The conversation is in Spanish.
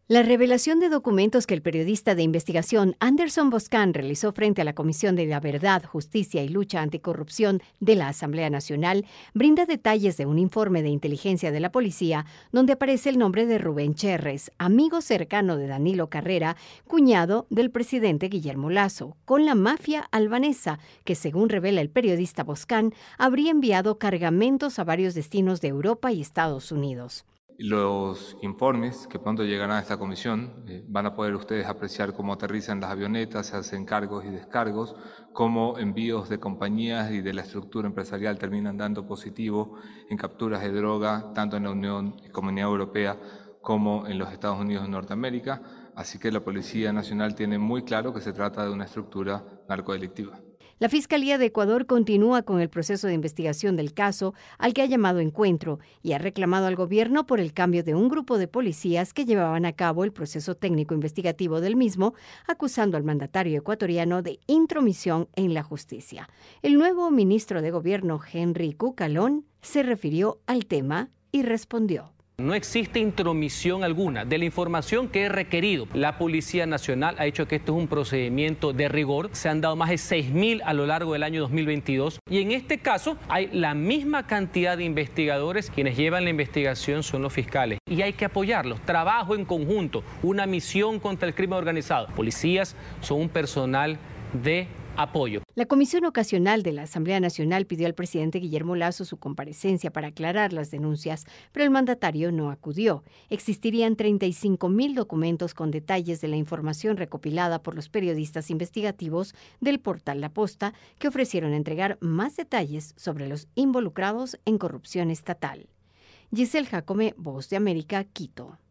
La revelación de documentos que el periodista de investigación Anderson Boscan realizó frente a la Comisión de la Verdad, Justicia y Lucha Anticorrupción de la Asamblea Nacional brinda detalles de un informe de inteligencia de la policía donde aparece el nombre de Rubén Cherres, amigo cercano de Danilo Carrera, cuñado del presidente Guillermo Lasso, con la mafia albanesa que, según revela el periodista Boscan, habría enviado cargamentos a varios destinos de Europa y Estados Unidos. Los informes que pronto llegarán a esta comisión van a poder ustedes apreciar cómo aterrizan las avionetas, se hacen cargos y descargos, cómo envíos de compañías y de la estructura empresarial terminan dando positivo en capturas de droga, tanto en la Unión y Comunidad Europea como en los Estados Unidos de Norteamérica. Así que la Policía Nacional tiene muy claro que se trata de una estructura narcodelictiva. La Fiscalía de Ecuador continúa con el proceso de investigación del caso, al que ha llamado encuentro, y ha reclamado al gobierno por el cambio de un grupo de policías que llevaban a cabo el proceso técnico investigativo del mismo, acusando al mandatario ecuatoriano de intromisión en la justicia. El nuevo ministro de Gobierno, Henry Cucalón, se refirió al tema y respondió. No existe intromisión alguna de la información que es requerido. La Policía Nacional ha dicho que esto es un procedimiento de rigor. Se han dado más de 6.000 a lo largo del año 2022. Y en este caso hay la misma cantidad de investigadores. Quienes llevan la investigación son los fiscales. Y hay que apoyarlos. Trabajo en conjunto. Una misión contra el crimen organizado. Policías son un personal de apoyo. La Comisión Ocasional de la Asamblea Nacional pidió al presidente Guillermo Lasso su comparecencia para aclarar las denuncias, pero el mandatario no acudió. Existirían 35.000 documentos con detalles de la información recopilada por los periodistas investigativos del portal La Posta, que ofrecieron entregar más detalles sobre los involucrados en corrupción estatal. Giselle Jacome, Voz de América, Quito.